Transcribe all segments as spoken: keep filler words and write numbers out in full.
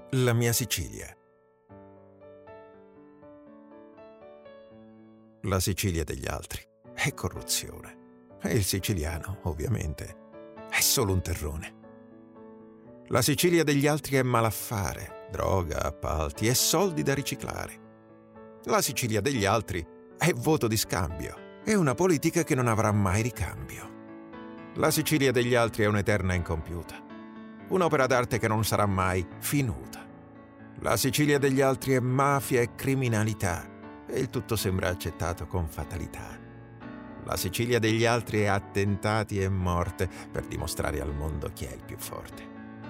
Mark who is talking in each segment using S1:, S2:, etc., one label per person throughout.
S1: La mia Sicilia. La Sicilia degli altri è corruzione e il siciliano, ovviamente, è solo un terrone. La Sicilia degli altri è malaffare, droga, appalti e soldi da riciclare. La Sicilia degli altri è voto di scambio e una politica che non avrà mai ricambio. La Sicilia degli altri è un'eterna incompiuta, un'opera d'arte che non sarà mai finuta. La Sicilia degli altri è mafia e criminalità e il tutto sembra accettato con fatalità. La Sicilia degli altri è attentati e morte per dimostrare al mondo chi è il più forte.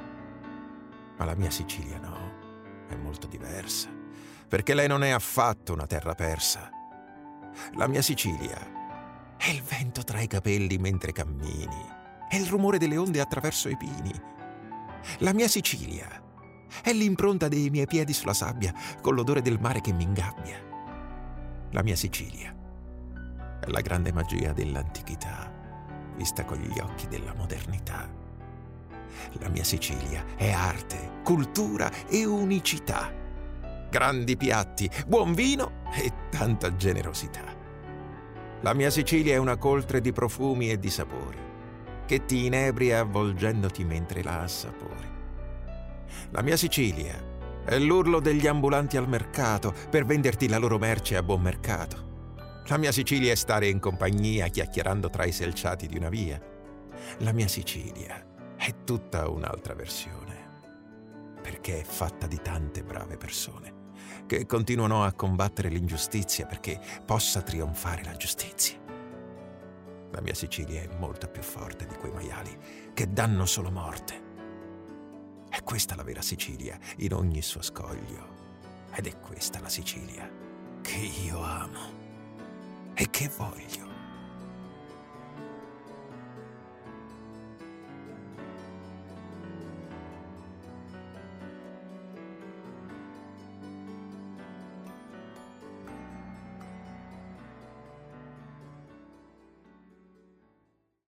S1: Ma la mia Sicilia no, è molto diversa, perché lei non è affatto una terra persa. La mia Sicilia è il vento tra i capelli mentre cammini, è il rumore delle onde attraverso i pini. La mia Sicilia è l'impronta dei miei piedi sulla sabbia con l'odore del mare che mi ingabbia. La mia Sicilia è la grande magia dell'antichità vista con gli occhi della modernità. La mia Sicilia è arte, cultura e unicità. Grandi piatti, buon vino e tanta generosità. La mia Sicilia è una coltre di profumi e di sapori che ti inebria avvolgendoti mentre la assapori. La mia Sicilia è l'urlo degli ambulanti al mercato per venderti la loro merce a buon mercato. La mia Sicilia è stare in compagnia chiacchierando tra i selciati di una via. La mia Sicilia è tutta un'altra versione, perché è fatta di tante brave persone che continuano a combattere l'ingiustizia perché possa trionfare la giustizia. La mia Sicilia è molto più forte di quei maiali che danno solo morte. È questa la vera Sicilia in ogni suo scoglio. Ed è questa la Sicilia che io amo e che voglio.